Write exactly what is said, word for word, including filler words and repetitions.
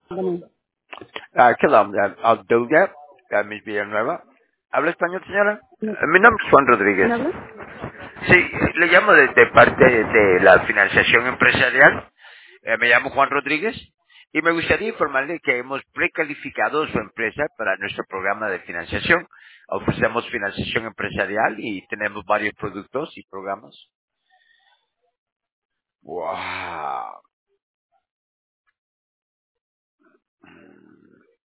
Bueno, Ah, ¿qué tal? Ah, Abdulga, ah, Miss Villanueva. ¿Habla español, señora? ¿quién Ah, Mi nombre es Juan Rodríguez. habla? Sí, le llamo de, de parte de la financiación empresarial. Eh, me llamo Juan Rodríguez y me gustaría informarle que hemos precalificado su empresa para nuestro programa de financiación. Ofrecemos financiación empresarial y tenemos varios productos y programas. ¡Wow!